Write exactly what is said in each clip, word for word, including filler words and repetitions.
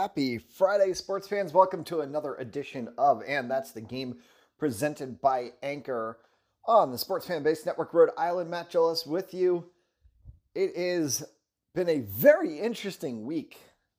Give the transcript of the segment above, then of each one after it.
Happy Friday, sports fans. Welcome to another edition of And That's the Game, presented by Anchor on the Sports Fan Base Network, Rhode Island. Matt Gillis with you. It has been a very interesting week,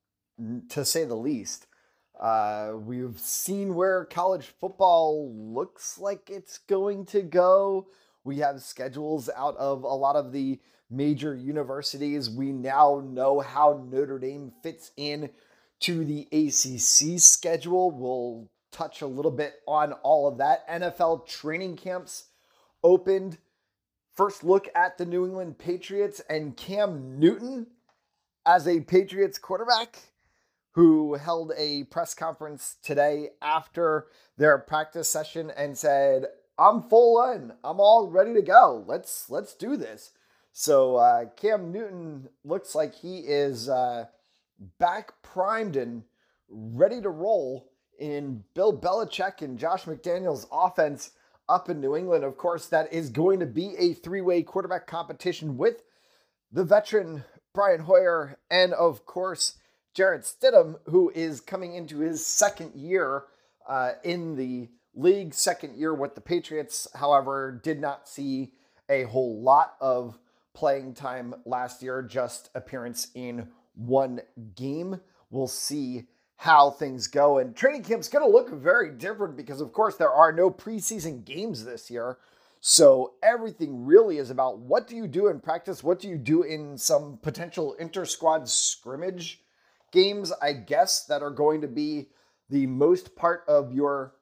to say the least. Uh, we've seen where college football looks like it's going to go. We have schedules out of a lot of the major universities. We now know how Notre Dame fits in to the A C C schedule. We'll touch a little bit on all of that. N F L training camps opened. First look at the New England Patriots and Cam Newton as a Patriots quarterback who held a press conference today after their practice session and said, I'm full in. I'm all ready to go. Let's let's do this. So uh, Cam Newton looks like he is uh, back primed and ready to roll in Bill Belichick and Josh McDaniels' offense up in New England. Of course, that is going to be a three-way quarterback competition with the veteran Brian Hoyer and, of course, Jarrett Stidham, who is coming into his second year uh, in the league, second year with the Patriots. However, did not see a whole lot of playing time last year, just appearance in one game. We'll see how things go. And training camp's going to look very different because, of course, there are no preseason games this year. So everything really is about what do you do in practice? What do you do in some potential inter-squad scrimmage games, I guess, that are going to be the most part of your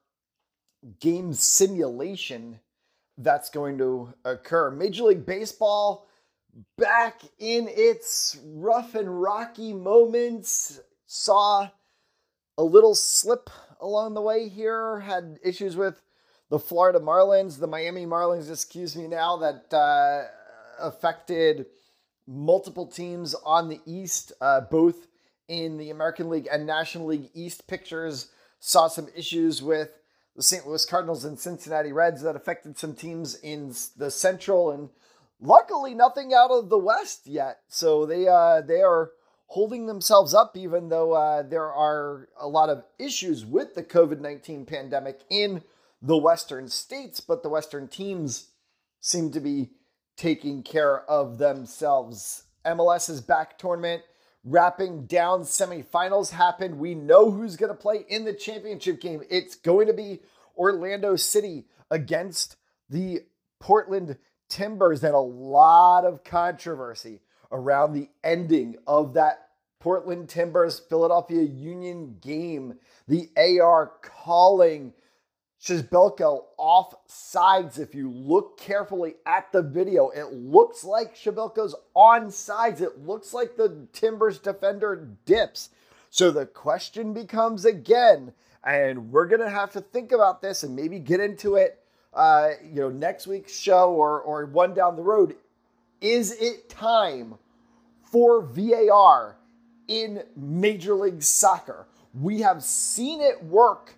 game simulation that's going to occur. Major League Baseball back in its rough and rocky moments. Saw a little slip along the way here. Had issues with the Florida Marlins, the Miami Marlins, excuse me now, that uh, affected multiple teams on the East, uh, both in the American League and National League East pictures. Saw some issues with the Saint Louis Cardinals and Cincinnati Reds that affected some teams in the Central, and luckily nothing out of the West yet. So they uh, they are holding themselves up, even though uh, there are a lot of issues with the covid nineteen pandemic in the Western states, but the Western teams seem to be taking care of themselves. M L S's back tournament wrapping down. Semifinals happened. We know who's going to play in the championship game. It's going to be Orlando City against the Portland Timbers, and a lot of controversy around the ending of that Portland Timbers Philadelphia Union game. The A R calling Przybylko offsides. If you look carefully at the video, it looks like Przybylko's onsides. It looks like the Timbers defender dips. So the question becomes again, and we're going to have to think about this and maybe get into it uh, you know, next week's show or, or one down the road. Is it time for V A R in Major League Soccer? We have seen it work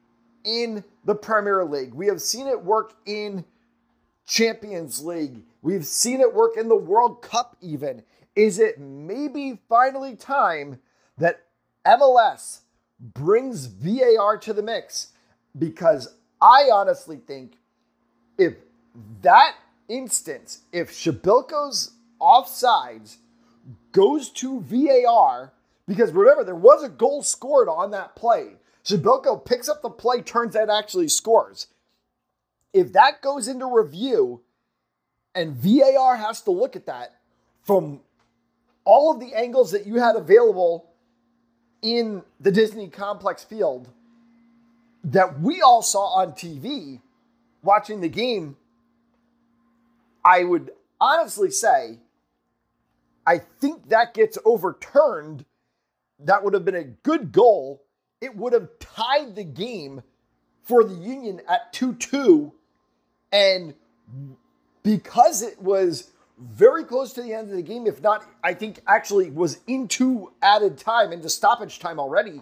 in the Premier League. We have seen it work in Champions League. We've seen it work in the World Cup even. Is it maybe finally time that M L S brings V A R to the mix? Because I honestly think if that instance, if Przybylko's offsides goes to V A R, because remember, there was a goal scored on that play. Przybylko picks up the play, turns out actually scores. If that goes into review and V A R has to look at that from all of the angles that you had available in the Disney Complex field that we all saw on T V watching the game, I would honestly say, I think that gets overturned. That would have been a good goal. It would have tied the game for the Union at two two. And because it was very close to the end of the game, if not, I think actually was into added time, into stoppage time already,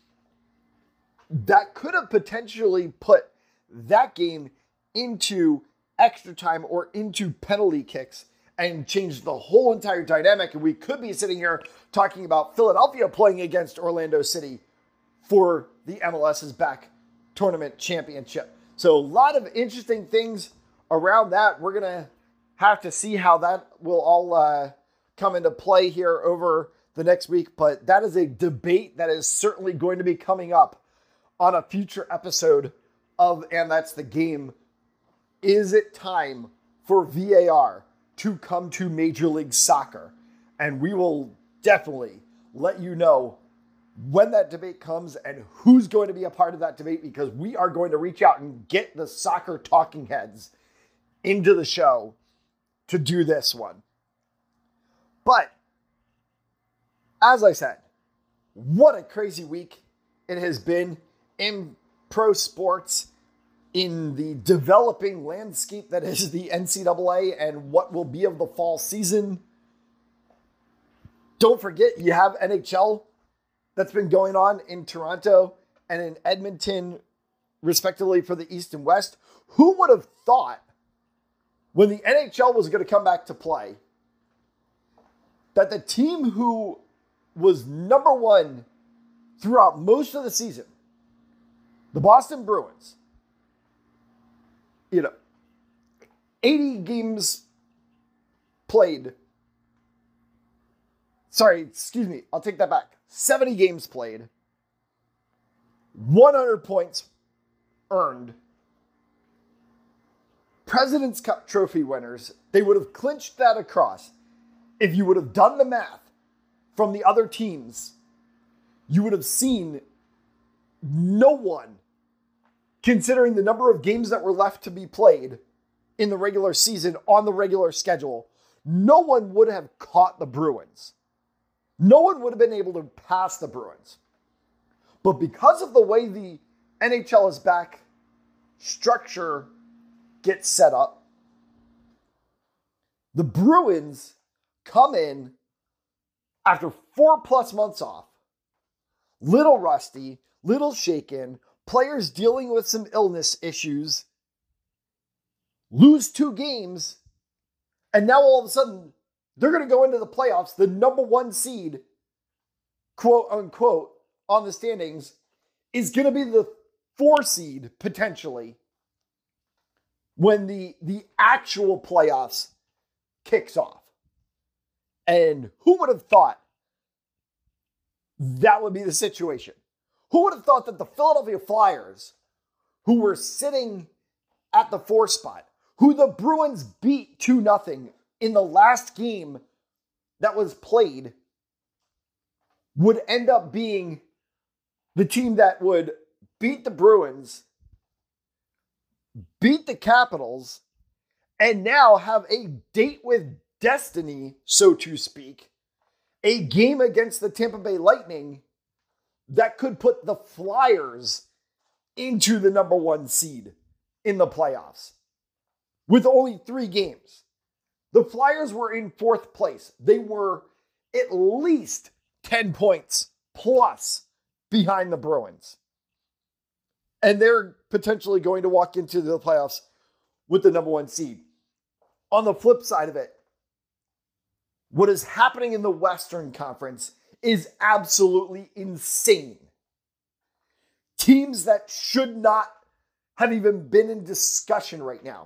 that could have potentially put that game into extra time or into penalty kicks. and change the whole entire dynamic. And we could be sitting here talking about Philadelphia playing against Orlando City for the MLS's back tournament championship. So a lot of interesting things around that. We're going to have to see how that will all uh, come into play here over the next week. But that is a debate that is certainly going to be coming up on a future episode of And That's the Game. Is it time for V A R to come to Major League Soccer? And we will definitely let you know when that debate comes and who's going to be a part of that debate, because we are going to reach out and get the soccer talking heads into the show to do this one. But as I said, what a crazy week it has been in pro sports, in the developing landscape that is the N C double A and what will be of the fall season. Don't forget, you have N H L that's been going on in Toronto and in Edmonton, respectively, for the East and West. Who would have thought when the N H L was going to come back to play that the team who was number one throughout most of the season, the Boston Bruins, you know, eighty games played. Sorry, excuse me. I'll take that back. seventy games played. one hundred points earned. President's Cup trophy winners. They would have clinched that across. If you would have done the math from the other teams, you would have seen no one, considering the number of games that were left to be played in the regular season on the regular schedule, no one would have caught the Bruins. No one would have been able to pass the Bruins. But because of the way the N H L is back structure gets set up, the Bruins come in after four plus months off, little rusty, little shaken, players dealing with some illness issues, lose two games, and now all of a sudden they're going to go into the playoffs, the number one seed, quote unquote, on the standings, is going to be the four seed potentially when the, the actual playoffs kicks off. And who would have thought that would be the situation? Who would have thought that the Philadelphia Flyers, who were sitting at the four spot, who the Bruins beat two nothing in the last game that was played, would end up being the team that would beat the Bruins, beat the Capitals, and now have a date with destiny, so to speak, a game against the Tampa Bay Lightning that could put the Flyers into the number one seed in the playoffs with only three games. The Flyers were in fourth place. They were at least ten points plus behind the Bruins. And they're potentially going to walk into the playoffs with the number one seed. On the flip side of it, what is happening in the Western Conference is absolutely insane. Teams that should not have even been in discussion right now.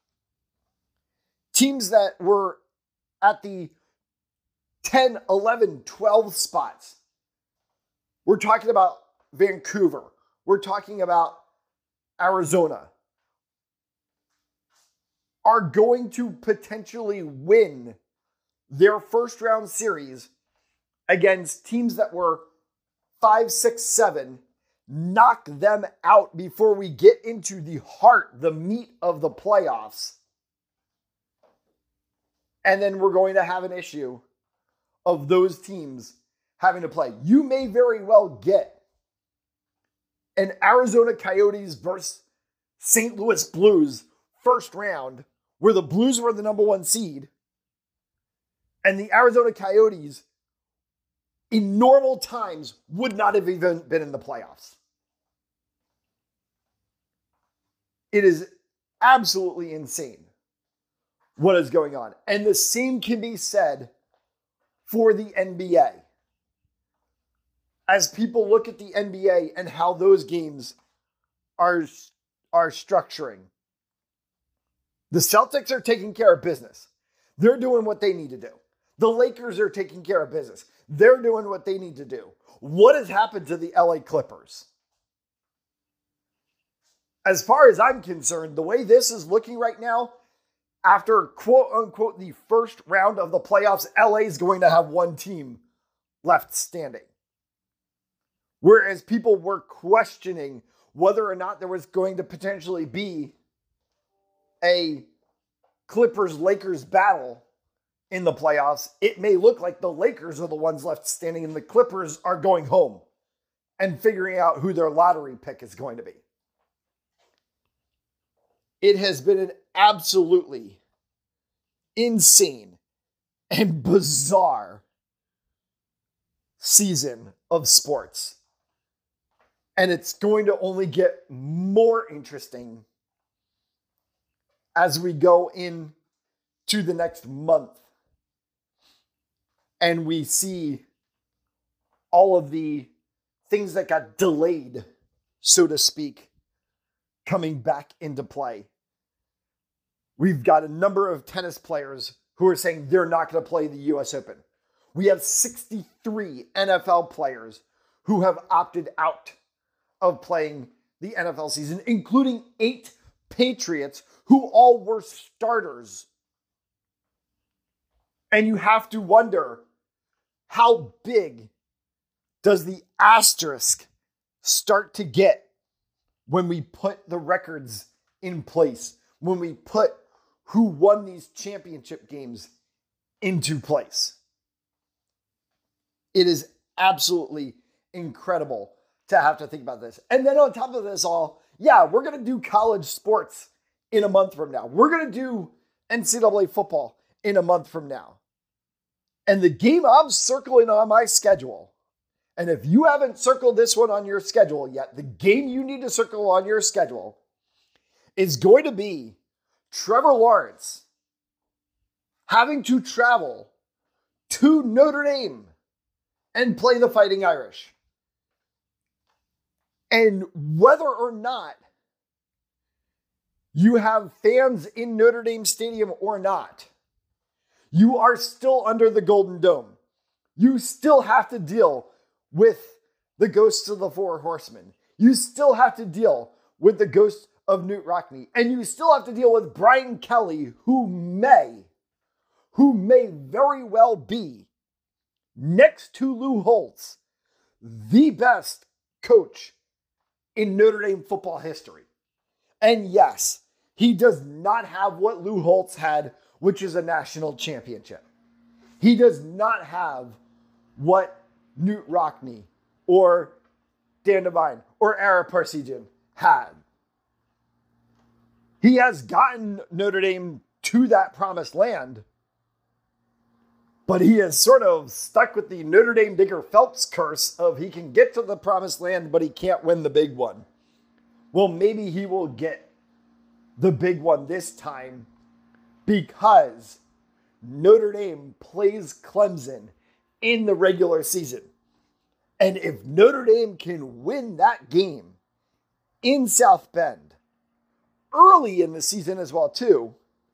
Teams that were at the ten, eleven, twelve spots. We're talking about Vancouver. We're talking about Arizona. Are going to potentially win their first round series against teams that were five, six, seven, knock them out before we get into the heart, the meat of the playoffs. And then we're going to have an issue of those teams having to play. You may very well get an Arizona Coyotes versus Saint Louis Blues first round, where the Blues were the number one seed, and the Arizona Coyotes in normal times would not have even been in the playoffs. It is absolutely insane what is going on. And the same can be said for the N B A. As people look at the N B A and how those games are, are structuring. The Celtics are taking care of business. They're doing what they need to do. The Lakers are taking care of business. They're doing what they need to do. What has happened to the L A Clippers? As far as I'm concerned, the way this is looking right now, after quote unquote the first round of the playoffs, L A is going to have one team left standing. Whereas people were questioning whether or not there was going to potentially be a Clippers-Lakers battle in the playoffs, it may look like the Lakers are the ones left standing and the Clippers are going home and figuring out who their lottery pick is going to be. It has been an absolutely insane and bizarre season of sports. And it's going to only get more interesting as we go into the next month and we see all of the things that got delayed, so to speak, coming back into play. We've got a number of tennis players who are saying they're not going to play the U S Open. We have sixty-three N F L players who have opted out of playing the N F L season, including eight Patriots who all were starters. And you have to wonder, how big does the asterisk start to get when we put the records in place, when we put who won these championship games into place? It is absolutely incredible to have to think about this. And then on top of this all, yeah, we're going to do college sports in a month from now. We're going to do N C double A football in a month from now. And the game I'm circling on my schedule, and if you haven't circled this one on your schedule yet, the game you need to circle on your schedule is going to be Trevor Lawrence having to travel to Notre Dame and play the Fighting Irish. And whether or not you have fans in Notre Dame Stadium or not, you are still under the Golden Dome. You still have to deal with the ghosts of the Four Horsemen. You still have to deal with the ghost of Knute Rockne. And you still have to deal with Brian Kelly, who may, who may very well be, next to Lou Holtz, the best coach in Notre Dame football history. And yes, he does not have what Lou Holtz had, which is a national championship. He does not have what Knute Rockne or Dan Devine or Ara Parseghian had. He has gotten Notre Dame to that promised land, but he is sort of stuck with the Notre Dame Digger Phelps curse of he can get to the promised land, but he can't win the big one. Well, maybe he will get the big one this time because Notre Dame plays Clemson in the regular season. And if Notre Dame can win that game in South Bend early in the season as well, too,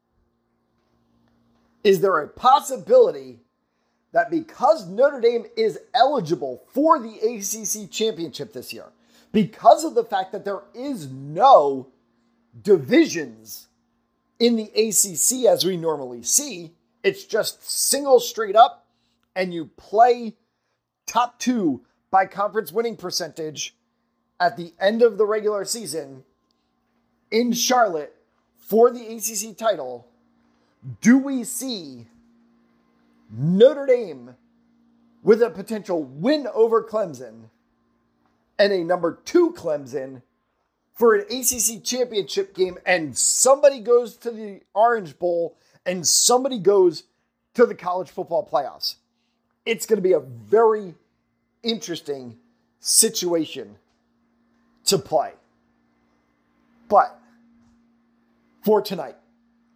is there a possibility that because Notre Dame is eligible for the A C C championship this year, because of the fact that there is no divisions in the A C C as we normally see, it's just single straight up, and you play top two by conference winning percentage at the end of the regular season in Charlotte for the A C C title. Do we see Notre Dame with a potential win over Clemson and a number two Clemson for an A C C championship game, and somebody goes to the Orange Bowl and somebody goes to the college football playoffs? It's going to be a very interesting situation to play. But for tonight,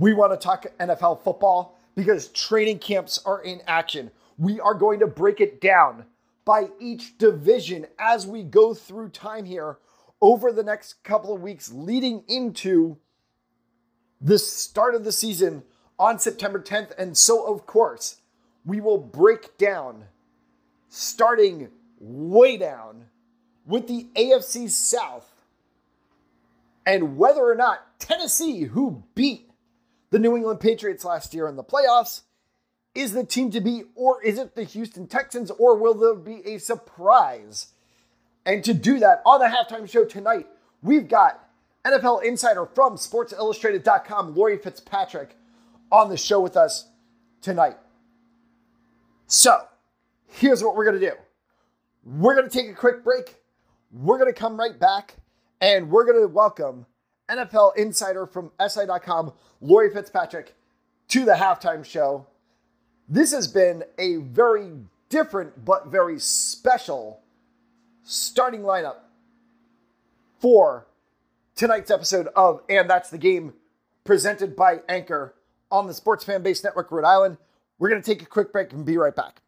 We want to talk N F L football because training camps are in action. We are going to break it down by each division as we go through time here over the next couple of weeks leading into the start of the season on September tenth. And so, of course, we will break down, starting way down, with the A F C South and whether or not Tennessee, who beat the New England Patriots last year in the playoffs, is the team to beat, or is it the Houston Texans, or will there be a surprise? And to do that on the halftime show tonight, we've got N F L insider from Sports Illustrated dot com, Lori Fitzpatrick, on the show with us tonight. So, here's what we're going to do. We're going to take a quick break. We're going to come right back, and we're going to welcome N F L insider from S I dot com, Lori Fitzpatrick, to the halftime show. This has been a very different but very special starting lineup for tonight's episode of And That's the Game, presented by Anchor on the Sports Fan Base Network, Rhode Island. We're going to take a quick break and be right back.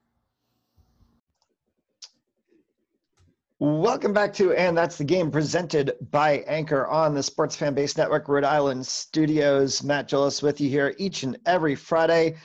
Welcome back to And That's the Game, presented by Anchor on the Sports Fan Base Network, Rhode Island studios. Matt Gillis with you here each and every Friday.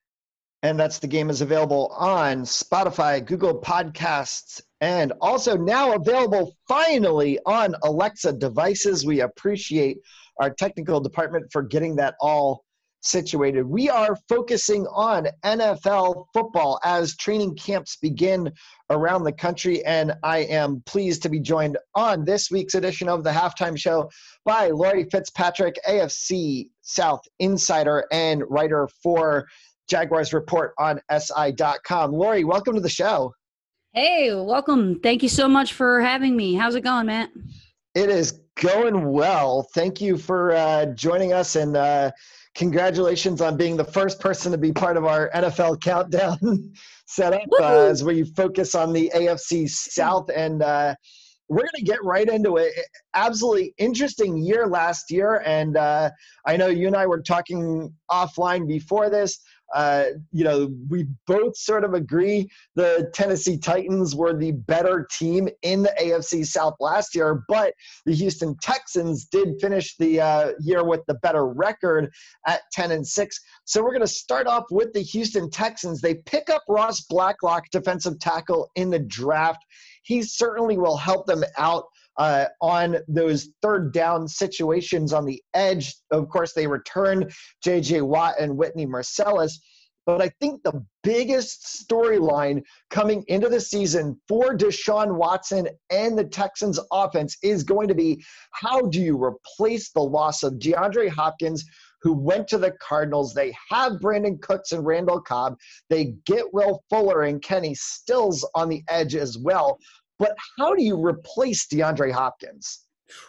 And That's the Game is available on Spotify, Google Podcasts, and also now available finally on Alexa devices. We appreciate our technical department for getting that all situated. We are focusing on N F L football as training camps begin around the country, and I am pleased to be joined on this week's edition of the Halftime Show by Lori Fitzpatrick, A F C South insider and writer for Jaguars Report on S I dot com. Lori, welcome to the show. Hey, welcome. Thank you so much for having me. How's it going, Matt? It is going well. Thank you for uh, joining us, and uh, congratulations on being the first person to be part of our N F L countdown setup uh, as we focus on the A F C South. And uh, we're going to get right into it. Absolutely interesting year last year. And uh, I know you and I were talking offline before this. Uh, you know, we both sort of agree the Tennessee Titans were the better team in the A F C South last year, but the Houston Texans did finish the uh, year with the better record at ten and six. So we're going to start off with the Houston Texans. They pick up Ross Blacklock, defensive tackle, in the draft. He certainly will help them out Uh, on those third down situations on the edge. Of course, they return J J Watt and Whitney Marsalis. But I think the biggest storyline coming into the season for Deshaun Watson and the Texans offense is going to be, how do you replace the loss of DeAndre Hopkins, who went to the Cardinals? They have Brandon Cooks and Randall Cobb. They get Will Fuller and Kenny Stills on the edge as well. But how do you replace DeAndre Hopkins?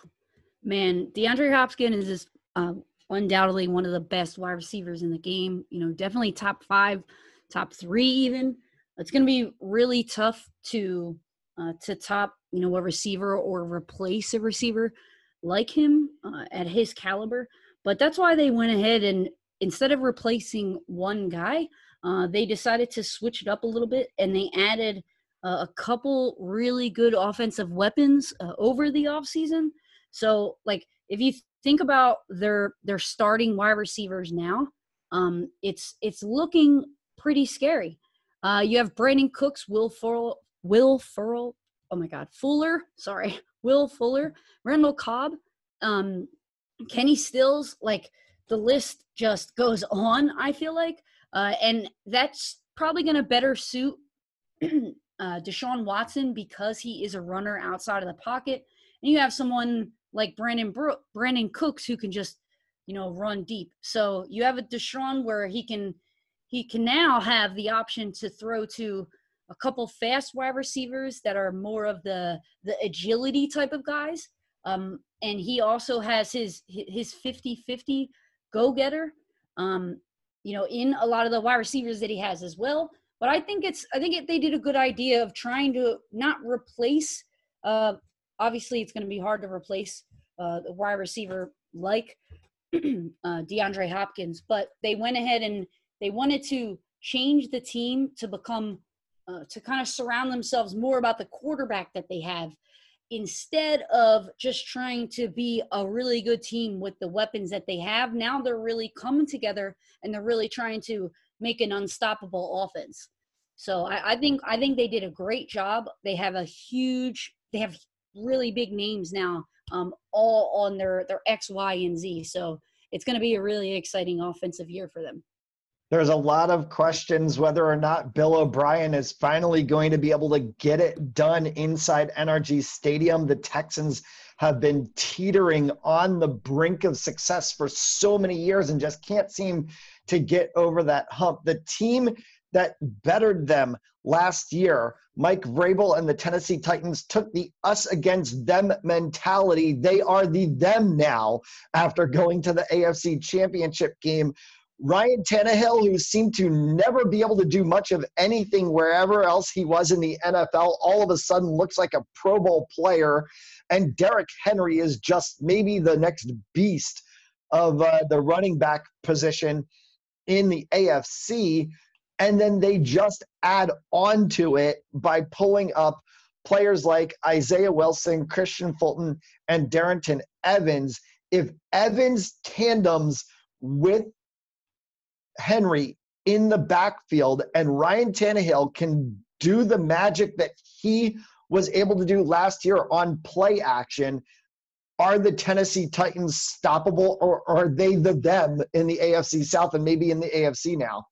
Man, DeAndre Hopkins is uh, undoubtedly one of the best wide receivers in the game. You know, definitely top five, top three even. It's going to be really tough to uh, to top, you know, a receiver or replace a receiver like him uh, at his caliber. But that's why they went ahead and instead of replacing one guy, uh, they decided to switch it up a little bit, and they added – Uh, a couple really good offensive weapons uh, over the offseason. So, like, if you think about their their starting wide receivers now, um, it's it's looking pretty scary. Uh, you have Brandon Cooks, Will Fuller, Will Fuller, oh my God, Fuller, sorry, Will Fuller, Randall Cobb, um, Kenny Stills. Like, the list just goes on, I feel like. Uh, and that's probably going to better suit Uh, Deshaun Watson because he is a runner outside of the pocket, and you have someone like Brandon Bro- Brandon Cooks who can just, you know, run deep. So you have a Deshaun where he can he can now have the option to throw to a couple fast wide receivers that are more of the the agility type of guys, um, and he also has his his fifty-fifty go-getter, um, you know, in a lot of the wide receivers that he has as well. But I think it's I think it, they did a good idea of trying to not replace. Uh, obviously, it's going to be hard to replace uh, the wide receiver like uh, DeAndre Hopkins, but they went ahead and they wanted to change the team to become uh, to kind of surround themselves more about the quarterback that they have instead of just trying to be a really good team with the weapons that they have. Now they're really coming together and they're really trying to make an unstoppable offense. So I, I think I think they did a great job. They have a huge, they have really big names now, um, all on their their X, Y, and Z. So it's going to be a really exciting offensive year for them. There's a lot of questions whether or not Bill O'Brien is finally going to be able to get it done inside N R G Stadium. The Texans have been teetering on the brink of success for so many years and just can't seem to get over that hump. The team that bettered them last year, Mike Vrabel and the Tennessee Titans, took the us against them mentality. They are the them now after going to the A F C Championship game. Ryan Tannehill, who seemed to never be able to do much of anything wherever else he was in the N F L, all of a sudden looks like a Pro Bowl player. And Derrick Henry is just maybe the next beast of uh, the running back position in the A F C. And then they just add on to it by pulling up players like Isaiah Wilson, Christian Fulton, and Darrynton Evans. If Evans tandems with Henry in the backfield and Ryan Tannehill can do the magic that he was able to do last year on play action, are the Tennessee Titans stoppable, or are they the them in the A F C South and maybe in the A F C now?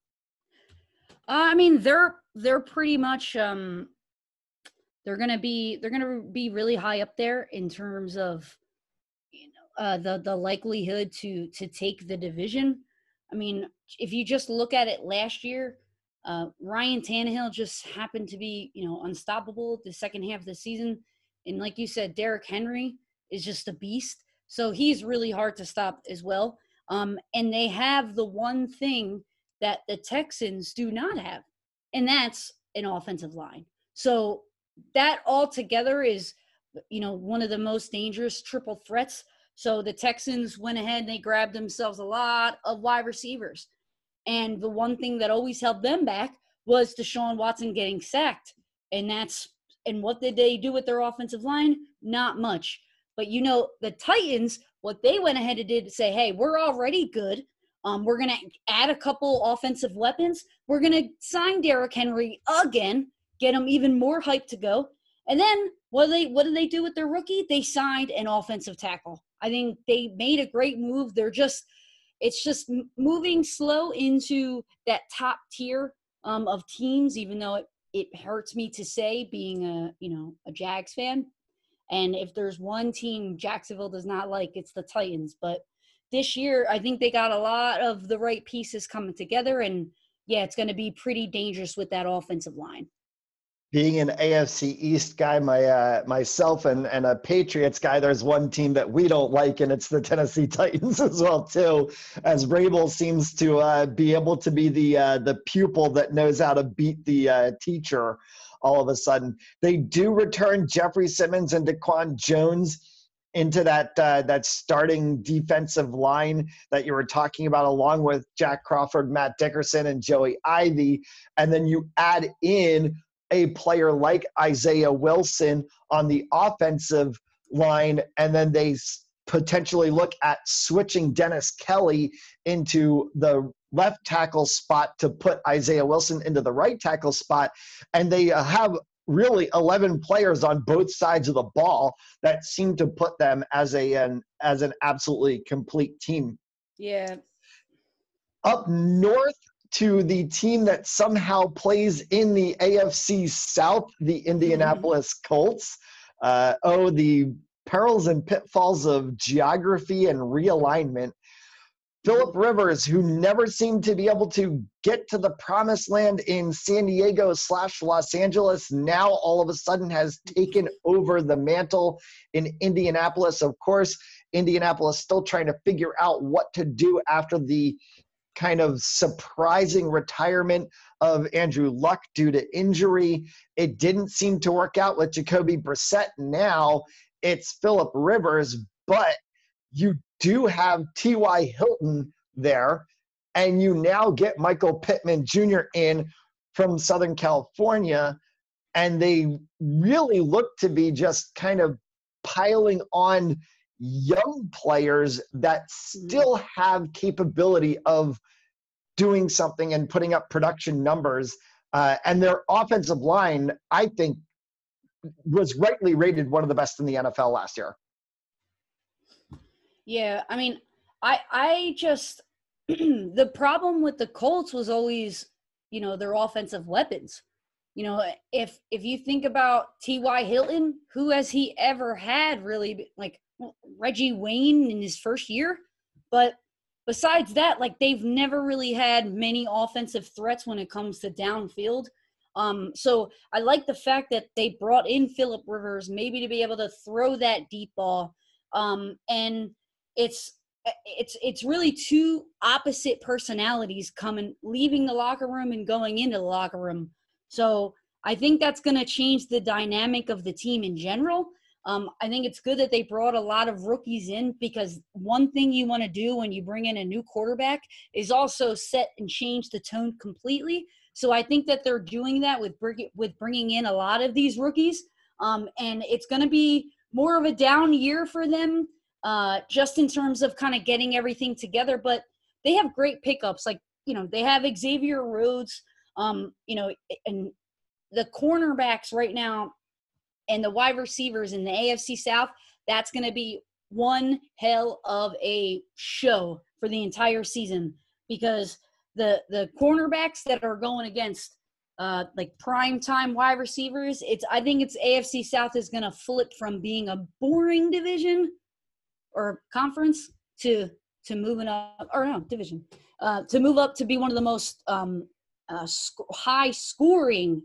Uh, I mean, they're they're pretty much um, they're gonna be they're gonna be really high up there in terms of you know uh, the the likelihood to to take the division. I mean, if you just look at it last year, uh, Ryan Tannehill just happened to be, you know, unstoppable the second half of the season. And like you said, Derrick Henry is just a beast. So he's really hard to stop as well. Um, and they have the one thing that the Texans do not have, and that's an offensive line. So that altogether is, you know, one of the most dangerous triple threats. So the Texans went ahead and they grabbed themselves a lot of wide receivers. And the one thing that always held them back was Deshaun Watson getting sacked. And that's and what did they do with their offensive line? Not much. But, you know, the Titans, what they went ahead and did to say, hey, we're already good. Um, we're going to add a couple offensive weapons. We're going to sign Derrick Henry again, get him even more hyped to go. And then what do they what did they do with their rookie? They signed an offensive tackle. I think they made a great move. They're just it's just moving slow into that top tier um, of teams, even though it, it hurts me to say, being a you know a Jags fan. And if there's one team Jacksonville does not like, it's the Titans. But this year, I think they got a lot of the right pieces coming together. And, yeah, it's going to be pretty dangerous with that offensive line. Being an A F C East guy, my uh, myself and, and a Patriots guy, there's one team that we don't like, and it's the Tennessee Titans as well, too, as Vrabel seems to uh, be able to be the uh, the pupil that knows how to beat the uh, teacher all of a sudden. They do return Jeffrey Simmons and Daquan Jones into that uh, that starting defensive line that you were talking about, along with Jack Crawford, Matt Dickerson, and Joey Ivy. And then you add in a player like Isaiah Wilson on the offensive line, and then they potentially look at switching Dennis Kelly into the left tackle spot to put Isaiah Wilson into the right tackle spot. And they uh, have really eleven players on both sides of the ball that seem to put them as a an as an absolutely complete team. Yeah. Up north to the team that somehow plays in the A F C South, the Indianapolis Colts. Uh, oh, the perils and pitfalls of geography and realignment. Philip Rivers, who never seemed to be able to get to the promised land in San Diego slash Los Angeles, now all of a sudden has taken over the mantle in Indianapolis. Of course, Indianapolis still trying to figure out what to do after the kind of surprising retirement of Andrew Luck due to injury. It didn't seem to work out with Jacoby Brissett. Now it's Philip Rivers, but you do have T Y. Hilton there, and you now get Michael Pittman Junior in from Southern California, and they really look to be just kind of piling on young players that still have capability of doing something and putting up production numbers. Uh, and their offensive line, I think, was rightly rated one of the best in the N F L last year. Yeah, I mean, I I just the problem with the Colts was always, you know, their offensive weapons. You know, if if you think about T Y. Hilton, who has he ever had really, like Reggie Wayne in his first year? But besides that, like they've never really had many offensive threats when it comes to downfield. Um, so I like the fact that they brought in Phillip Rivers, maybe to be able to throw that deep ball. Um, and it's it's it's really two opposite personalities coming, leaving the locker room and going into the locker room. So I think that's going to change the dynamic of the team in general. Um, I think it's good that they brought a lot of rookies in, because one thing you want to do when you bring in a new quarterback is also set and change the tone completely. So I think that they're doing that with with bringing in a lot of these rookies. Um, and it's going to be more of a down year for them, uh, just in terms of kind of getting everything together. But they have great pickups. Like, you know, they have Xavier Rhodes, um, you know, and the cornerbacks right now and the wide receivers in the A F C South, that's going to be one hell of a show for the entire season, because the the cornerbacks that are going against uh, like prime time wide receivers, it's I think it's A F C South is going to flip from being a boring division or conference to to moving up, or no, division, uh, to move up to be one of the most um, uh, sc- high scoring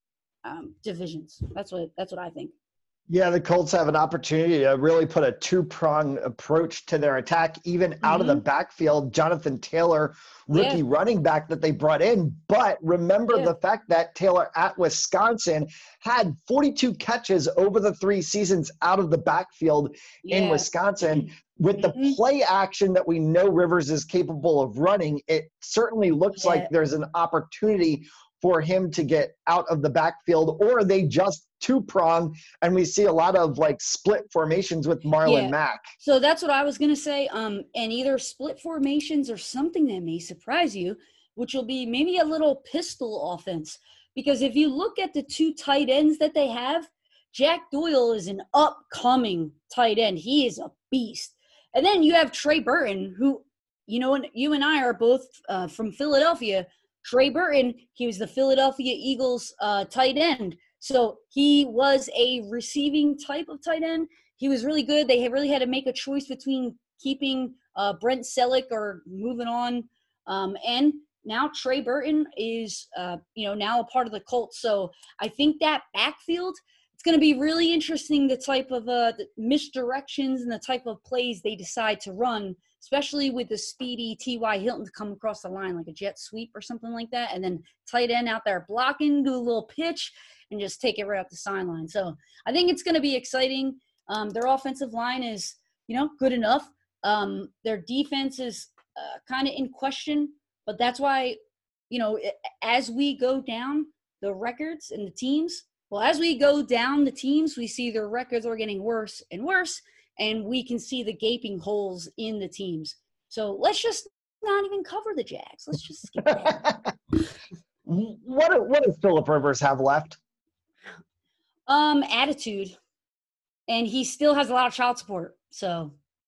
um, divisions. That's what that's what I think. Yeah, the Colts have an opportunity to really put a two-pronged approach to their attack, even mm-hmm. out of the backfield. Jonathan Taylor, rookie yeah. running back that they brought in. But remember yeah. the fact that Taylor at Wisconsin had forty-two catches over the three seasons out of the backfield yeah. in Wisconsin. With the mm-hmm. play action that we know Rivers is capable of running, it certainly looks yeah. like there's an opportunity for him to get out of the backfield, or they just two-prong, and we see a lot of like split formations with Marlon yeah. Mack. So that's what I was going to say. Um, and either split formations or something that may surprise you, which will be maybe a little pistol offense. Because if you look at the two tight ends that they have, Jack Doyle is an upcoming tight end. He is a beast. And then you have Trey Burton, who, you know, you and I are both uh, from Philadelphia. Trey Burton, he was the Philadelphia Eagles uh, tight end. So he was a receiving type of tight end. He was really good. They really had to make a choice between keeping uh, Brent Selleck or moving on. Um, and now Trey Burton is, uh, you know, now a part of the Colts. So I think that backfield, it's going to be really interesting, the type of uh, the misdirections and the type of plays they decide to run, especially with the speedy T Y. Hilton to come across the line like a jet sweep or something like that, and then tight end out there blocking, do a little pitch, and just take it right up the sideline. So I think it's going to be exciting. Um, their offensive line is, you know, good enough. Um, their defense is uh, kind of in question, but that's why, you know, as we go down the records and the teams, well, as we go down the teams, we see their records are getting worse and worse, and we can see the gaping holes in the teams. So let's just not even cover the Jags. Let's just skip that. What, what does Phillip Rivers have left? Um, attitude. And he still has a lot of child support. So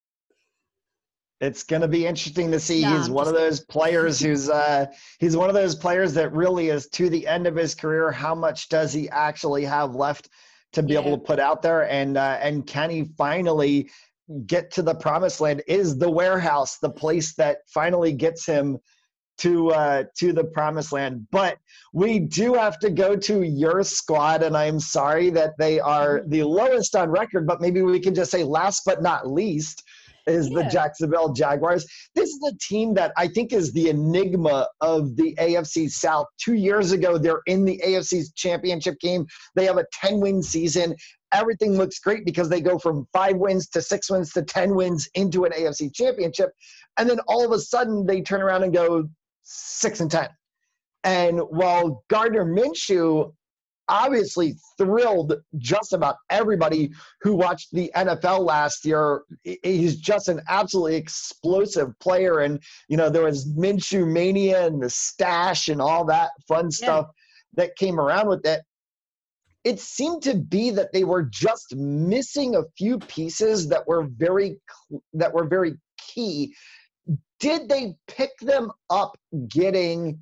it's going to be interesting to see. No, he's I'm one of those players who's uh, he's one of those players that really is to the end of his career. How much does he actually have left to be yeah. able to put out there? And uh, and can he finally get to the promised land? Is the warehouse the place that finally gets him to uh, to the promised land? But we do have to go to your squad, and I'm sorry that they are the lowest on record, but maybe we can just say last but not least. is the Yeah. Jacksonville Jaguars. This is a team that I think is the enigma of the A F C South. Two years ago, they're in the A F C championship game. They have a ten-win season. Everything looks great because they go from five wins to six wins to ten wins into an A F C championship. And then all of a sudden, they turn around and go six and ten. And while Gardner Minshew obviously thrilled just about everybody who watched the N F L last year. He's just an absolutely explosive player. And, you know, there was Minshew mania and the stash and all that fun stuff yeah. that came around with it. It seemed to be that they were just missing a few pieces that were very, that were very key. Did they pick them up getting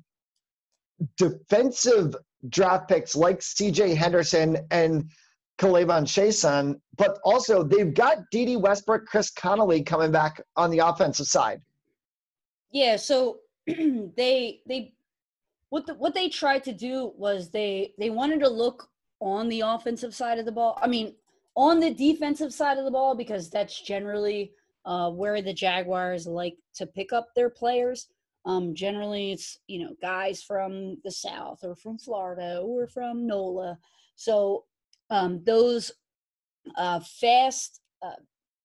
defensive draft picks like C J Henderson and K'Lavon Chaisson, but also they've got Dede Westbrook, Chris Connolly coming back on the offensive side? Yeah, so they they what the, what they tried to do was they they wanted to look on the offensive side of the ball. I mean, on the defensive side of the ball, because that's generally uh, where the Jaguars like to pick up their players. Um, generally, it's, you know, guys from the South or from Florida or from NOLA. So um, those uh, fast uh,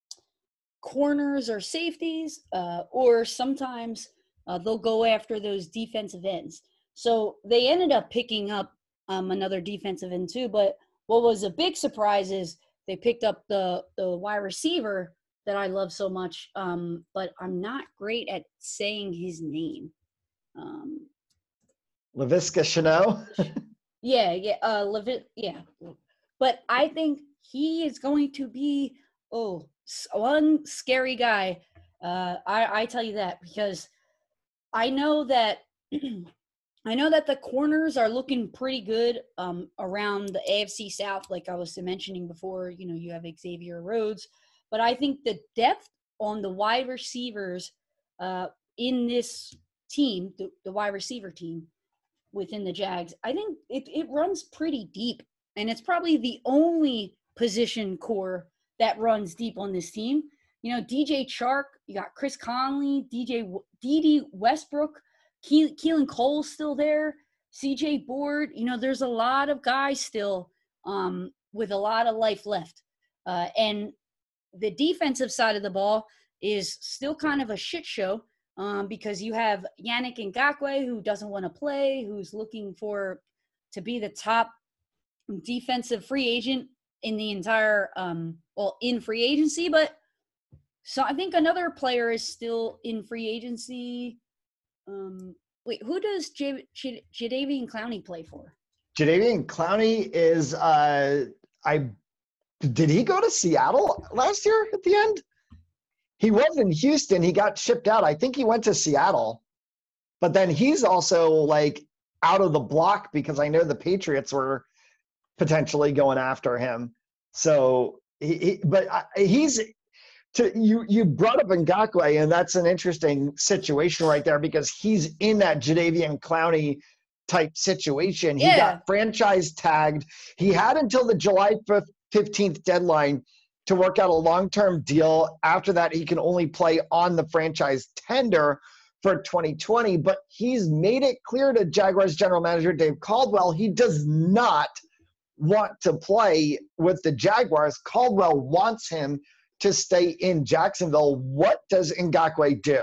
corners or safeties, uh, or sometimes uh, they'll go after those defensive ends. So they ended up picking up um, another defensive end too. But what was a big surprise is they picked up the, the wide receiver that I love so much, um, but I'm not great at saying his name. Um, Laviska Shenault? yeah, yeah, uh, Levi- yeah. But I think he is going to be, oh, one scary guy. Uh, I, I tell you that because I know that I know that the corners are looking pretty good um, around the A F C South, like I was mentioning before. You know, you have Xavier Rhodes. But I think the depth on the wide receivers uh, in this team, the, the wide receiver team within the Jags, I think it, it runs pretty deep. And it's probably the only position core that runs deep on this team. You know, D J Chark, you got Chris Conley, D J Dede Westbrook, Ke- Keelan Cole's still there, C J Board. You know, there's a lot of guys still um, with a lot of life left. Uh, and the defensive side of the ball is still kind of a shit show um, because you have Yannick Ngakoue, who doesn't want to play, who's looking for to be the top defensive free agent in the entire um, well in free agency. But so I think another player is still in free agency. Um, wait, who does J- J- Jadeveon Clowney play for? Jadeveon Clowney is uh, I. Did he go to Seattle last year at the end? He was in Houston. He got shipped out. I think he went to Seattle. But then he's also like out of the block because I know the Patriots were potentially going after him. So, he, he but he's to you. You brought up Ngakoue, and that's an interesting situation right there because he's in that Jadeveon Clowney type situation. He Yeah. got franchise tagged. He had until the July fifteenth deadline to work out a long-term deal. After that, he can only play on the franchise tender for twenty twenty, but he's made it clear to Jaguars general manager Dave Caldwell he does not want to play with the Jaguars. Caldwell wants him to stay in Jacksonville. What does Ngakoue do?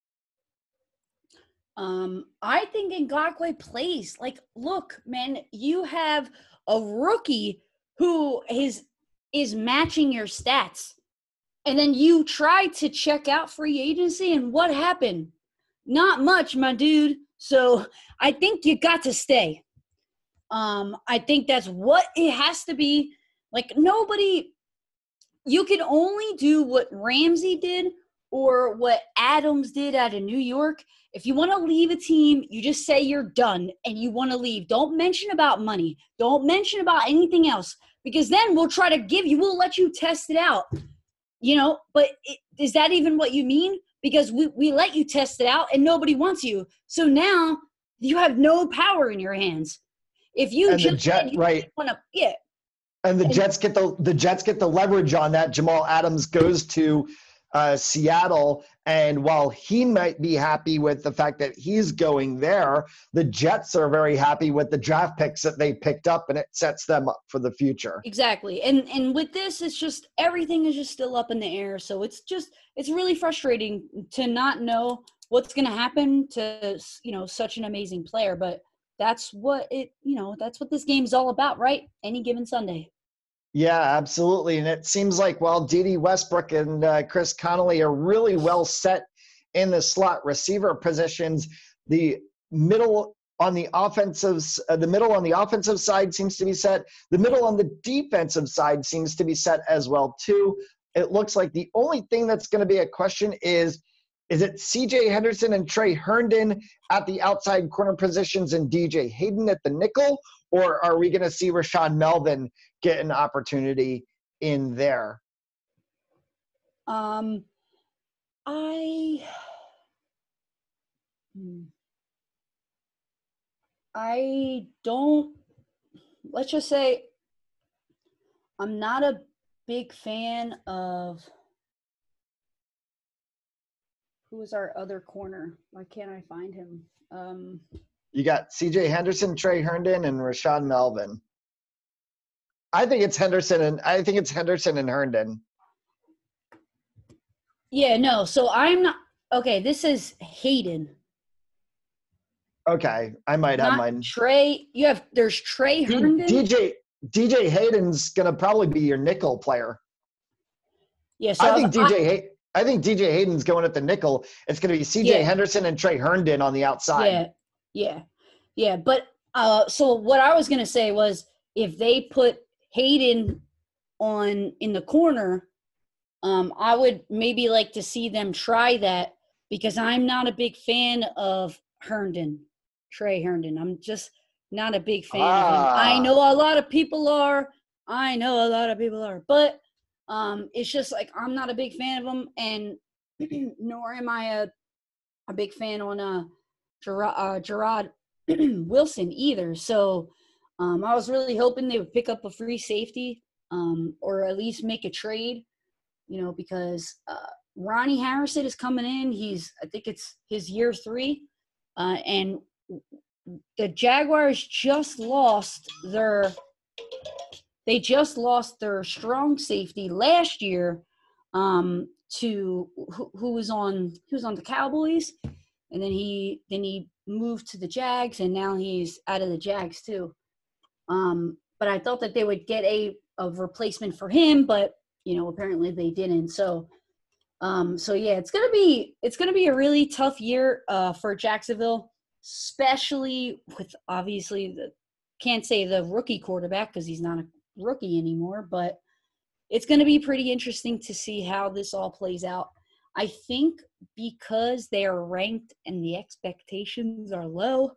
Um, I think Ngakoue plays. Like, look, man, you have a rookie who is is matching your stats. And then you try to check out free agency, and what happened? Not much, my dude. So I think you got to stay. Um, I think that's what it has to be. Like, nobody – you can only do what Ramsey did or what Adams did out of New York. If you want to leave a team, you just say you're done and you want to leave. Don't mention about money. Don't mention about anything else, because then we'll try to give you – we'll let you test it out. You know, but it, is that even what you mean? Because we, we let you test it out and nobody wants you. So now you have no power in your hands. If you and just the Jet, you right. want to, yeah. And the And- Jets get the the Jets get the leverage on that. Jamal Adams goes to uh, Seattle. And while he might be happy with the fact that he's going there, the Jets are very happy with the draft picks that they picked up, and it sets them up for the future. Exactly. And and with this, it's just everything is just still up in the air. So it's just it's really frustrating to not know what's going to happen to, you know, such an amazing player. But that's what it, you know, that's what this game's all about, right? Any given Sunday. Yeah, absolutely. And it seems like, well, Dede Westbrook and uh, Chris Connolly are really well set in the slot receiver positions. The middle on the offensive, uh, the middle on the offensive side seems to be set. The middle on the defensive side seems to be set as well, too. It looks like the only thing that's going to be a question is, is it C J Henderson and Trey Herndon at the outside corner positions and D J Hayden at the nickel? Or are we going to see Rashaan Melvin get an opportunity in there? Um, I, I don't, let's just say I'm not a big fan of, who is our other corner? Why can't I find him? Um, you got C J Henderson, Trey Herndon, and Rashaan Melvin. I think it's Henderson and I think it's Henderson and Herndon. Yeah, no. So I'm not okay. This is Hayden. Okay, I might not have mine. Trey. You have there's Trey D- Herndon. D J D J Hayden's gonna probably be your nickel player. Yeah, so I, I think was, D J Hay- I think D J Hayden's going at the nickel. It's gonna be C J Yeah. Henderson and Trey Herndon on the outside. Yeah, yeah, yeah. But uh, so what I was gonna say was if they put Hayden on in the corner, um, I would maybe like to see them try that because I'm not a big fan of Herndon, Trey Herndon. I'm just not a big fan of him. I Ah. know a lot of people are. I know a lot of people are, but um, it's just like I'm not a big fan of him, and nor am I a a big fan on uh, Gerard, uh, Gerard Wilson either. So um, I was really hoping they would pick up a free safety um, or at least make a trade, you know, because uh, Ronnie Harrison is coming in. He's, I think it's his year three. Uh, and the Jaguars just lost their, they just lost their strong safety last year um, to who, who was on, who was on the Cowboys. And then he, then he moved to the Jags and now he's out of the Jags too. Um, but I thought that they would get a, a replacement for him, but you know, apparently they didn't. So, um, so yeah, it's gonna be it's gonna be a really tough year uh, for Jacksonville, especially with obviously the can't say the rookie quarterback because he's not a rookie anymore, but it's gonna be pretty interesting to see how this all plays out. I think because they are ranked and the expectations are low,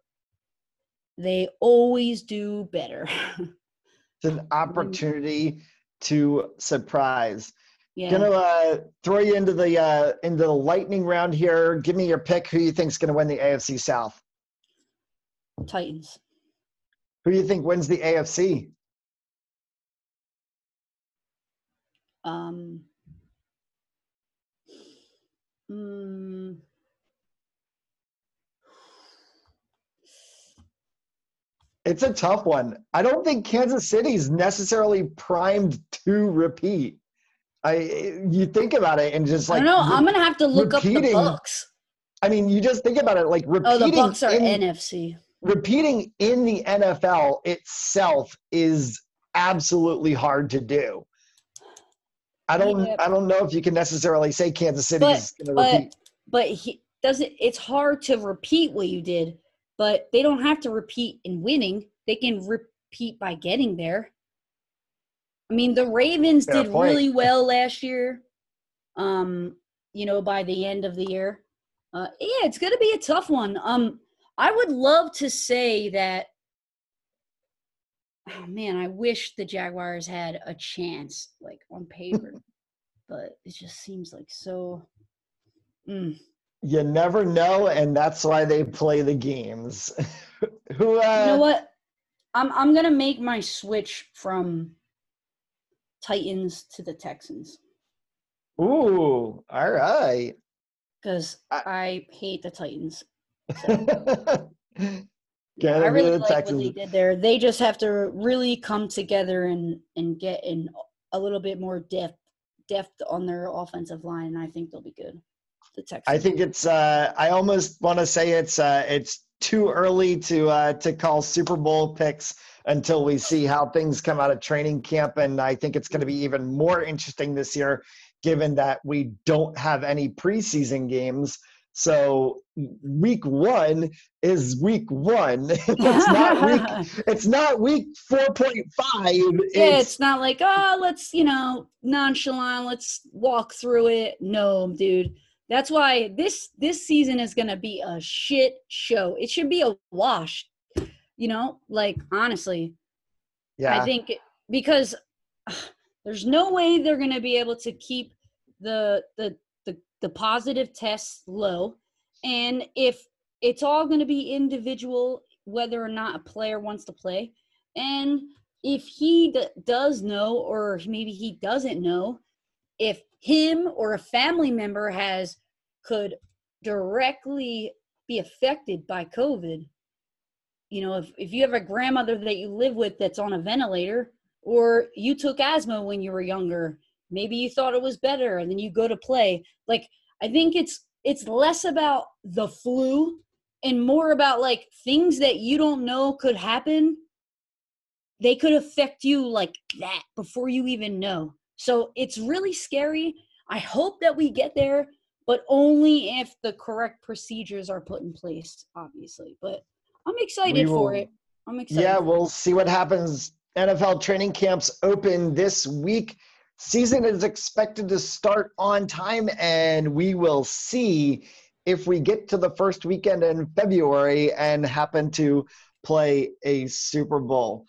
they always do better. It's an opportunity to surprise. Yeah. Gonna uh, throw you into the uh, into the lightning round here. Give me your pick. Who you think's gonna win the A F C South? Titans. Who do you think wins the A F C? Um. Mm, It's a tough one. I don't think Kansas City's necessarily primed to repeat. I you think about it and just like I don't know. re- I'm gonna have to look up the repeating- Bucks. I mean, you just think about it like repeating Oh, the Bucks are in, N F C. repeating in the N F L itself is absolutely hard to do. I don't Yeah. I don't know if you can necessarily say Kansas City But is going to but repeat. but he doesn't. It's hard to repeat what you did, but they don't have to repeat in winning. They can repeat by getting there. I mean, the Ravens Fair did point. really well last year. Um, you know, by the end of the year, uh, yeah, it's gonna be a tough one. Um, I would love to say that. Oh man, I wish the Jaguars had a chance, like on paper, but it just seems like so. Mm. You never know, and that's why they play the games. Who uh, You know what? I'm I'm gonna make my switch from Titans to the Texans. Ooh, all right. because I- I hate the Titans. So, yeah, I Gonna be really the like what they Texans. did there. They just have to really come together and and get in a little bit more depth depth on their offensive line, and I think they'll be good. The I Texans. think it's. Uh, I almost want to say it's. Uh, it's too early to uh, to call Super Bowl picks until we see how things come out of training camp, and I think it's going to be even more interesting this year, given that we don't have any preseason games. So week one is week one. it's not week. It's not week four point five. Yeah, It's it's not like, oh, let's, you know, nonchalant, let's walk through it. No, dude. That's why this this season is going to be a shit show. It should be a wash, you know? Like, honestly, I yeah. think because ugh, there's no way they're going to be able to keep the, the the the positive tests low. And if it's all going to be individual whether or not a player wants to play, and if he d- does know, or maybe he doesn't know, if him or a family member has could directly be affected by COVID, you know, if, if you have a grandmother that you live with that's on a ventilator, or you took asthma when you were younger, maybe you thought it was better and then you go to play. Like, I think it's it's less about the flu and more about like things that you don't know could happen. They could affect you like that before you even know. So it's really scary. I hope that we get there, but only if the correct procedures are put in place, obviously. But I'm We excited for will. it. I'm Yeah, excited for we'll it. see what happens. N F L training camps open this week. Season is expected to start on time, and we will see if we get to the first weekend in February and happen to play a Super Bowl.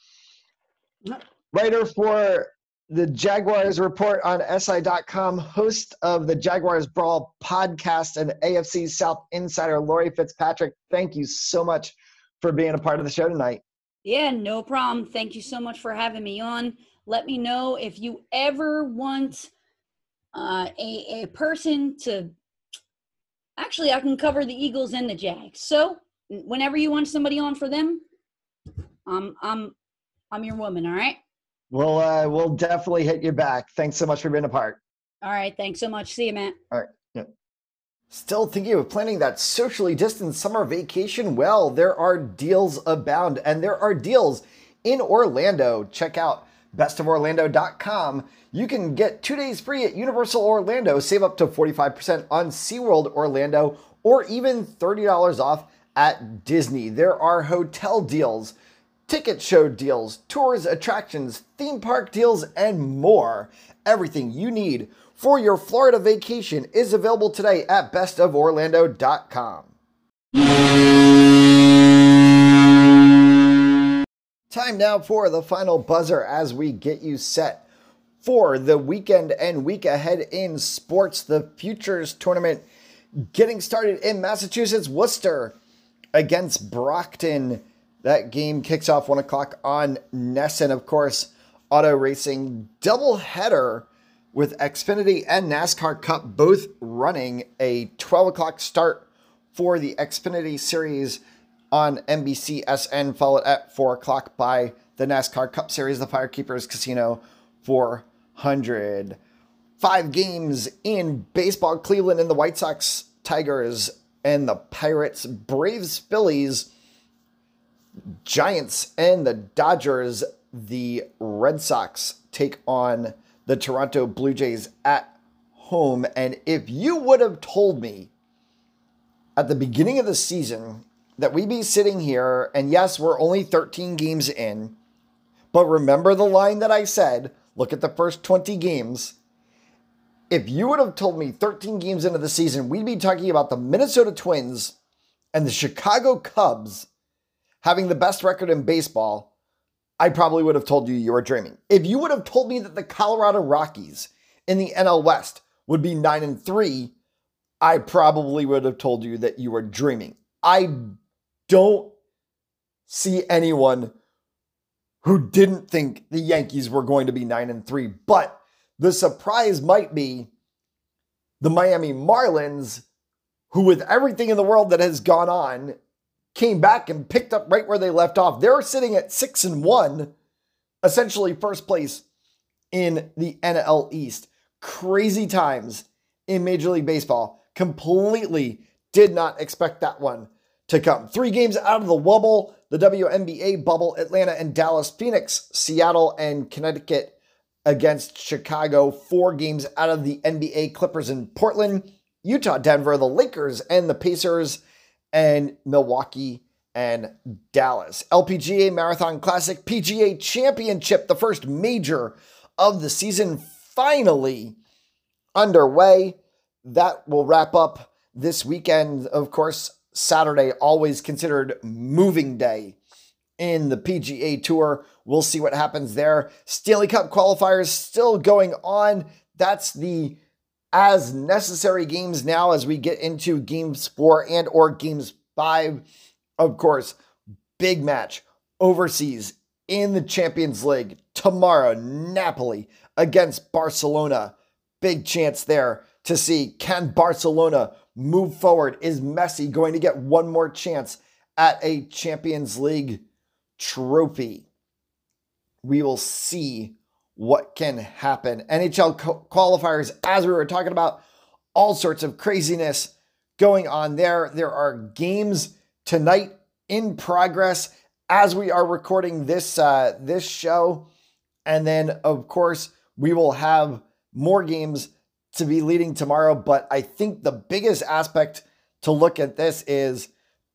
Writer for the Jaguars Report on S I dot com, host of the Jaguars Brawl podcast, and A F C South insider Lori Fitzpatrick. Thank you so much for being a part of the show tonight. Yeah, no problem. Thank you so much for having me on. Let me know if you ever want uh, a, a person to – actually, I can cover the Eagles and the Jags. So whenever you want somebody on for them, um, I'm I'm your woman, all right? We'll uh, we'll definitely hit you back. Thanks so much for being a part. All right, thanks so much. See you, Matt. All right. Yeah. Still thinking of planning that socially distanced summer vacation? Well, there are deals abound, and there are deals in Orlando. Check out best of orlando dot com. You can get two days free at Universal Orlando, save up to forty-five percent on SeaWorld Orlando, or even thirty dollars off at Disney. There are hotel deals, ticket show deals, tours, attractions, theme park deals, and more. Everything you need for your Florida vacation is available today at best of orlando dot com. Time now for the final buzzer as we get you set for the weekend and week ahead in sports. The Futures Tournament getting started in Massachusetts. Worcester against Brockton. That game kicks off one o'clock on Nesson. Of course, auto racing doubleheader with Xfinity and NASCAR Cup both running. A twelve o'clock start for the Xfinity Series on N B C S N, followed at four o'clock by the NASCAR Cup Series, the Firekeepers Casino four hundred. Five games in baseball. Cleveland and the White Sox, Tigers and the Pirates, Braves, Phillies, Giants and the Dodgers. The Red Sox take on the Toronto Blue Jays at home. And if you would have told me at the beginning of the season that we'd be sitting here, and yes, we're only thirteen games in, but remember the line that I said, look at the first twenty games. If you would have told me thirteen games into the season, we'd be talking about the Minnesota Twins and the Chicago Cubs having the best record in baseball, I probably would have told you you were dreaming. If you would have told me that the Colorado Rockies in the N L West would be nine and three, I probably would have told you that you were dreaming. I don't see anyone who didn't think the Yankees were going to be nine and three, but the surprise might be the Miami Marlins, who with everything in the world that has gone on, came back and picked up right where they left off. They're sitting at six and one, essentially first place in the N L East. Crazy times in Major League Baseball. Completely did not expect that one to come. Three games out of the wobble, the W N B A bubble: Atlanta and Dallas, Phoenix, Seattle, and Connecticut against Chicago. Four games out of the N B A: Clippers and Portland, Utah, Denver, the Lakers and the Pacers, and Milwaukee and Dallas. L P G A Marathon Classic P G A Championship, the first major of the season, finally underway. That will wrap up this weekend. Of course, Saturday, always considered moving day in the P G A Tour. We'll see what happens there. Stanley Cup qualifiers still going on. That's the as necessary games now as we get into games four and or games five. Of course, big match overseas in the Champions League tomorrow. Napoli against Barcelona. Big chance there to see, can Barcelona move forward? Is Messi going to get one more chance at a Champions League trophy? We will see what can happen. N H L qualifiers, as we were talking about, all sorts of craziness going on there. There are games tonight in progress as we are recording this uh, this show. And then, of course, we will have more games to be leading tomorrow. But I think the biggest aspect to look at this is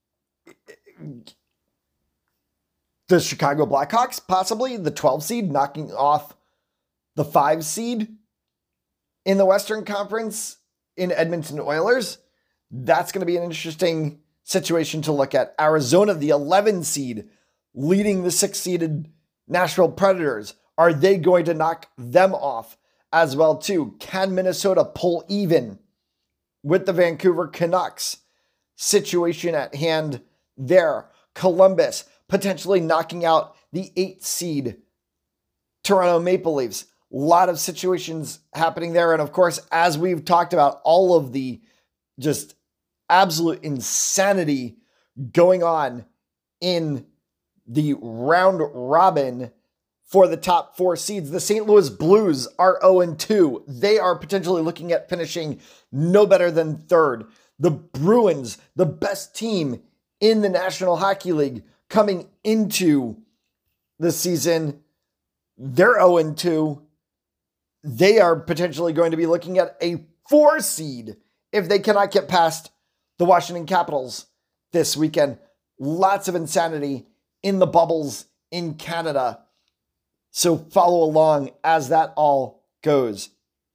the Chicago Blackhawks, possibly the twelve seed, knocking off the five seed in the Western Conference in Edmonton Oilers. That's going to be an interesting situation to look at. Arizona, the eleven seed, leading the six seeded Nashville Predators. Are they going to knock them off as well too? Can Minnesota pull even with the Vancouver Canucks? Situation at hand there. Columbus potentially knocking out the eight seed Toronto Maple Leafs. A lot of situations happening there. And of course, as we've talked about, all of the just absolute insanity going on in the round robin for the top four seeds. The Saint Louis Blues are oh and two. They are potentially looking at finishing no better than third. The Bruins, the best team in the National Hockey League coming into the season, they're oh and two. They are potentially going to be looking at a four seed if they cannot get past the Washington Capitals this weekend. Lots of insanity in the bubbles in Canada. So follow along as that all goes.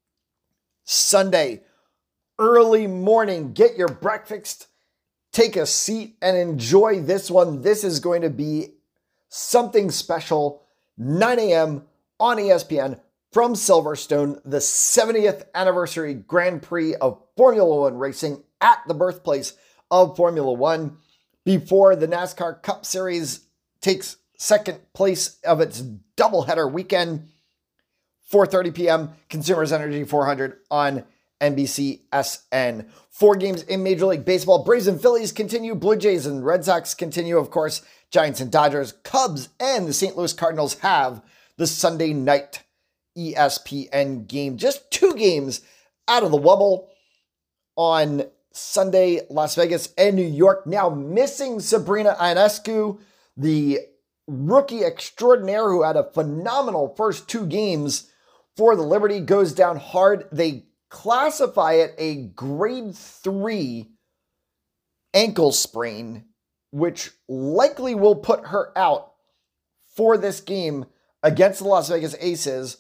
Sunday, early morning, get your breakfast, take a seat, and enjoy this one. This is going to be something special. nine a.m. on E S P N from Silverstone, the seventieth anniversary Grand Prix of Formula One racing at the birthplace of Formula One, before the NASCAR Cup Series takes second place of its doubleheader weekend. four thirty p.m. Consumers Energy four hundred on N B C S N. Four games in Major League Baseball. Braves and Phillies continue. Blue Jays and Red Sox continue. Of course, Giants and Dodgers, Cubs, and the Saint Louis Cardinals have the Sunday night E S P N game. Just two games out of the wobble on Sunday. Las Vegas and New York now missing Sabrina Ionescu, the rookie extraordinaire who had a phenomenal first two games for the Liberty, goes down hard. They classify it a grade three ankle sprain, which likely will put her out for this game against the Las Vegas Aces,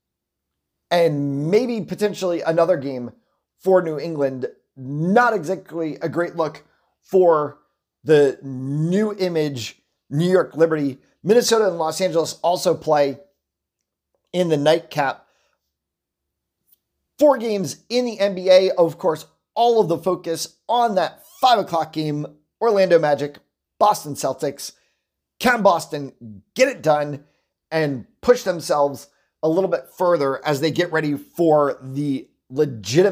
and maybe potentially another game for New England. Not exactly a great look for the new image New York Liberty. Minnesota and Los Angeles also play in the nightcap. Four games in the N B A. Of course, all of the focus on that five o'clock game. Orlando Magic, Boston Celtics. Can Boston get it done and push themselves a little bit further as they get ready for the legitimate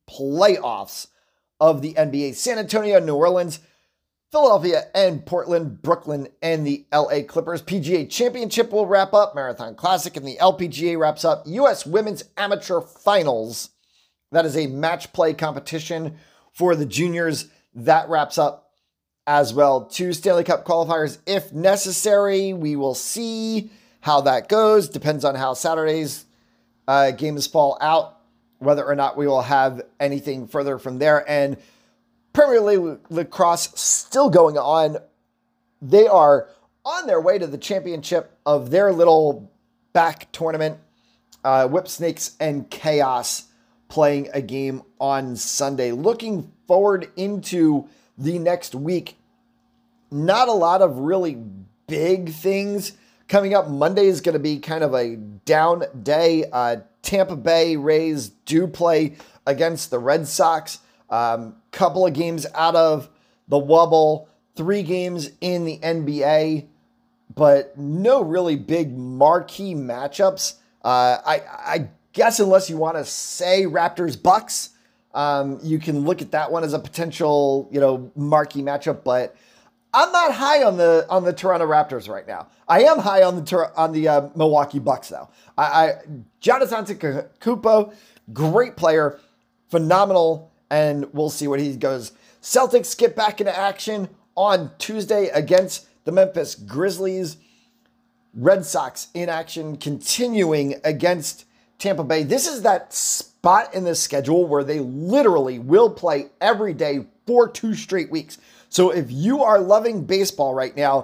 playoffs of the N B A. San Antonio, New Orleans, Philadelphia, and Portland, Brooklyn, and the L A Clippers. P G A Championship will wrap up. Marathon Classic and the L P G A wraps up. U S Women's Amateur Finals. That is a match play competition for the juniors. That wraps up as well. Two Stanley Cup qualifiers if necessary. We will see how that goes. Depends on how Saturday's uh, games fall out, whether or not we will have anything further from there. And Premier League lacrosse still going on. They are on their way to the championship of their little back tournament. Uh, Whip Snakes and Chaos playing a game on Sunday. Looking forward into the next week. Not a lot of really big things coming up. Monday is going to be kind of a down day. Uh, Tampa Bay Rays do play against the Red Sox. Um, couple of games out of the wobble, three games in the N B A, but no really big marquee matchups. Uh, I, I guess unless you want to say Raptors Bucks, um, you can look at that one as a potential, you know, marquee matchup. But I'm not high on the on the Toronto Raptors right now. I am high on the on the uh, Milwaukee Bucks though. I, I Giannis Antetokounmpo, great player, phenomenal. And we'll see what he goes. Celtics get back into action on Tuesday against the Memphis Grizzlies. Red Sox in action continuing against Tampa Bay. This is that spot in the schedule where they literally will play every day for two straight weeks. So if you are loving baseball right now,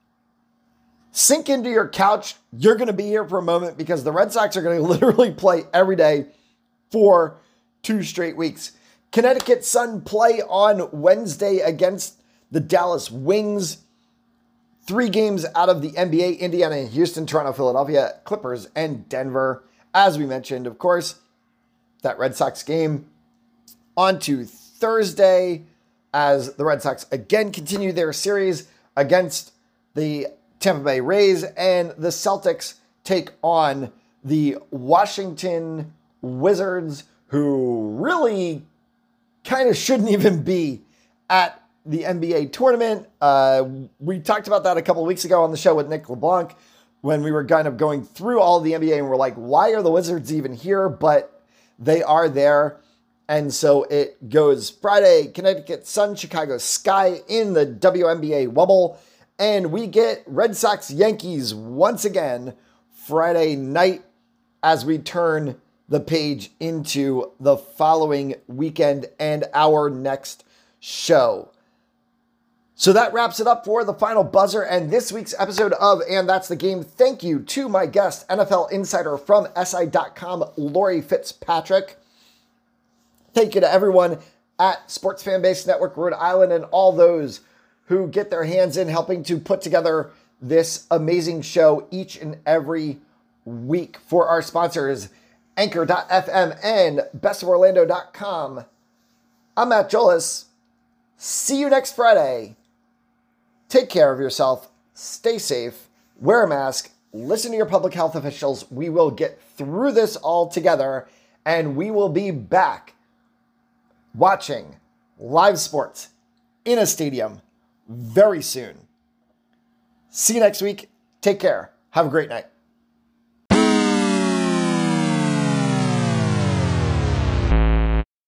sink into your couch. You're going to be here for a moment because the Red Sox are going to literally play every day for two straight weeks. Connecticut Sun play on Wednesday against the Dallas Wings. Three games out of the N B A, Indiana, Houston, Toronto, Philadelphia, Clippers, and Denver. As we mentioned, of course, that Red Sox game on to Thursday as the Red Sox again continue their series against the Tampa Bay Rays, and the Celtics take on the Washington Wizards, who really kind of shouldn't even be at the N B A tournament. Uh, we talked about that a couple of weeks ago on the show with Nick LeBlanc when we were kind of going through all of the N B A and we're like, why are the Wizards even here? But they are there. And so it goes Friday, Connecticut Sun, Chicago Sky in the W N B A wobble. And we get Red Sox Yankees once again Friday night as we turn the page into the following weekend and our next show. So that wraps it up for the final buzzer and this week's episode of And That's the Game. Thank you to my guest, N F L insider from S I dot com, Lori Fitzpatrick. Thank you to everyone at Sports Fan Base Network Rhode Island and all those who get their hands in helping to put together this amazing show each and every week. For our sponsors, Anchor dot F M and Best of Orlando dot com. I'm Matt Jolis. See you next Friday. Take care of yourself. Stay safe. Wear a mask. Listen to your public health officials. We will get through this all together, and we will be back watching live sports in a stadium very soon. See you next week. Take care. Have a great night.